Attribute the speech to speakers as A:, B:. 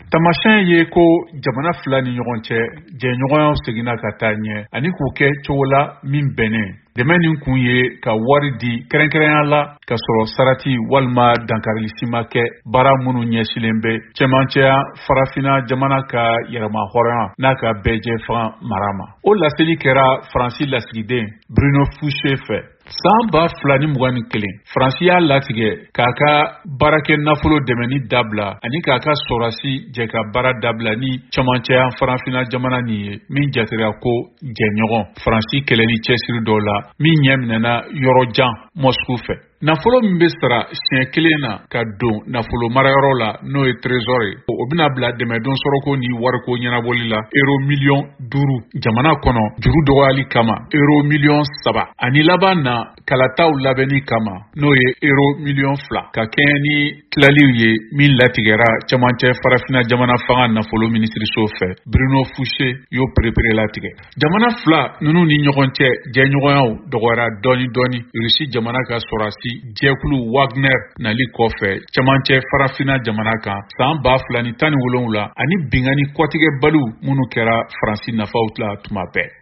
A: Tamasiyɛn ye ko jamana fila ni ɲɔgɔn cɛ jɛɲɔgɔnyaw seginna ka taa ɲɛ ani k'u kɛ cogo la min bɛnnen. Dɛmɛ nin kun ye ka wari di kɛrɛnkɛrɛnya la ka sɔrɔ sarati walima dankarili ma kɛ baara minnu ɲɛsilen bɛ cɛmancɛya farafinna jamana ka yɛrɛma hɔrɔnya n'a ka bɛɛjɛ fanga mara ma. O laseli kɛra Faransi lasigiden Bruno Fouché fɛ. San 2021 Faransi y'a latigɛ k'a ka baarakɛ nafolo dɛmɛni dabila ani k'a ka sɔrɔdasi jɛ ka baara dabila ni cɛmancɛya farafinna jamana nin ye min jatera ko jɛɲɔgɔn Faransi kɛlɛli cɛsiri dɔw la min ɲɛ minɛna yɔrɔ jan Moscou fɛ. Nafolo min bɛ sara siɲɛ kelen na ka don nafolo marayɔrɔ la n'o ye trésor ye o bɛna bila dɛmɛdon sɔrɔko ni wariko ɲɛnabɔli la euro miliyɔn 5 jamana kɔnɔ juru dɔgɔyali kama euro miliyɔn 3 ani laban na kalataw labɛnni kama n'o ye euro miliyɔn 2 ka kɛɲɛ ni tilaliw ye min latigɛra cɛmancɛ farafinna jamana fanga nafolo minisiriso fɛ. Bruno Fouché y'o perepere latigɛ. Jamana fila ninnu ni ɲɔgɔn cɛ jɛɲɔgɔnyaw dɔgɔyara dɔɔni Rusi jamana ka sɔrɔdasi jɛkulu Wagner nali kɔfɛ cɛmancɛ farafinna jamana kan san 2017 ani bingani kɔtigɛbaliw minnu kɛra Faransi nafaw la tuma bɛɛ.